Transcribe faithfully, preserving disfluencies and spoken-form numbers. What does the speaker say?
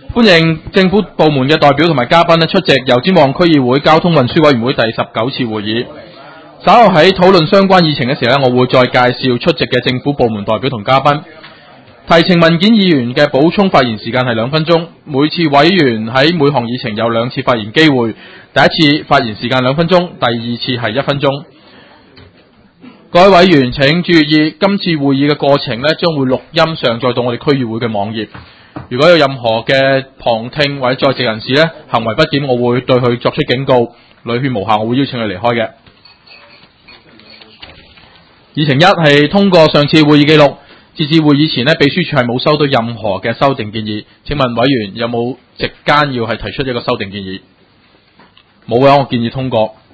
歡迎政府部門嘅代表同埋嘉賓咧出席油尖旺區議會交通運輸委員會第十九次會議。稍後喺討論相關議程嘅時候咧，我會再介紹出席嘅政府部門代表同嘉賓。提呈文件議員嘅補充發言時間係兩分鐘，每次委員喺每項議程有兩次發言機會，第一次發言時間兩分鐘，第二次係一分鐘。各位委員請注意，今次會議嘅過程咧將會錄音上載到我哋區議會嘅網頁。如果有任何嘅旁聽或者在席人士咧行為不檢，我會對佢作出警告，屢勸無效，我會邀請佢離開嘅。議程一係通過上次會議記錄。截至會議前咧，秘書處係冇收到任何嘅修訂建議。請問委員有冇席間要係提出一個修訂建議？冇嘅，我建議通過。